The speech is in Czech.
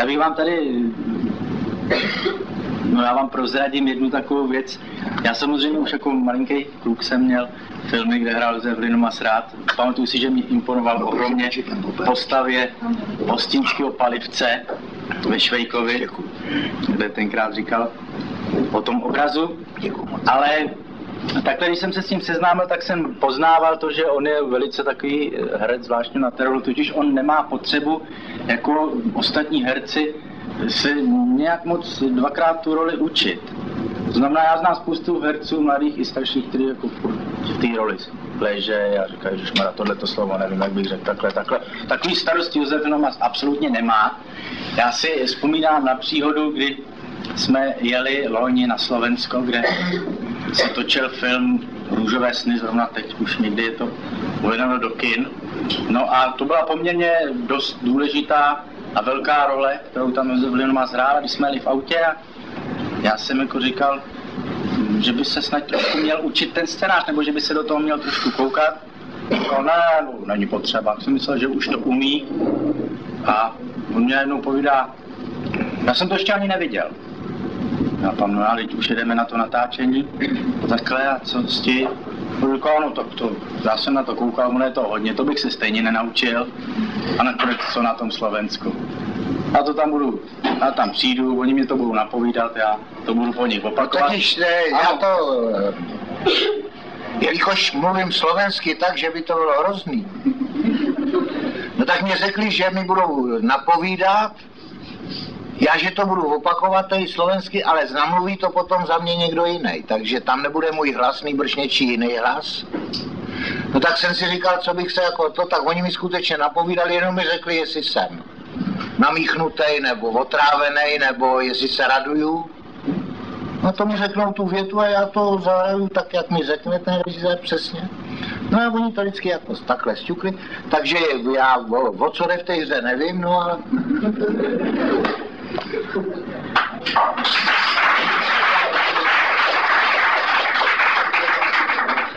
bych vám tady, no já vám prozradím jednu takovou věc. Já samozřejmě už jako malinký kluk jsem měl filmy, kde hrál Josef Linovmas rád. Pamatuju si, že mě imponoval ohromně postavě hostinského palivce ve Švejkovi, kde tenkrát říkal o tom obrazu. Ale takhle, když jsem se s tím seznámil, tak jsem poznával to, že on je velice takový herec, zvláště na terolu, totiž on nemá potřebu jako ostatní herci se nějak moc dvakrát tu roli učit. To znamená, já znám spoustu herců, mladých i starších, kteří jako v té roli leže a říkají, že tohleto slovo, nevím, jak bych řekl, takhle. Takový starosti Josef Linovmas absolutně nemá. Já si vzpomínám na příhodu, kdy jsme jeli loni na Slovensko, kde se točil film Růžové sny, zrovna teď už někdy je to uvedeno do kin. No a to byla poměrně dost důležitá a velká role, kterou tam Josef Linovmas hrál, když jsme jeli v autě a já jsem jako říkal, že by se snad trošku měl učit ten scénář, nebo že by se do toho měl trošku koukat. No ne, není potřeba. Jsem myslel, že už to umí a on mě jednou povídá, já jsem to ještě ani neviděl. Já tam, no teď už jedeme na to natáčení, takhle a co s tím? No to, já jsem na to koukal, ono je to hodně, to bych se stejně nenaučil. A nakonec co na tom Slovensku. Já tam přijdu, oni mě to budou napovídat, já to budu po nich opakovat. Jelikož mluvím slovensky tak, že by to bylo hrozný. No tak mě řekli, že mi budou napovídat, já že to budu opakovat tady slovensky, ale namluví to potom za mě někdo jiný, takže tam nebude můj hlas, nýbrž něčí jiný hlas. No tak jsem si říkal, co bych se jako to, tak oni mi skutečně napovídali, jenom mi řekli, jestli jsem namíchnutej, nebo otrávenej, nebo jestli se raduju. No to mi řeknou tu větu a já to zahraju tak, jak mi řekne ten režisér přesně. No a oni to vždycky jako takhle sťukli, takže já o co jde v té hře nevím, no ale...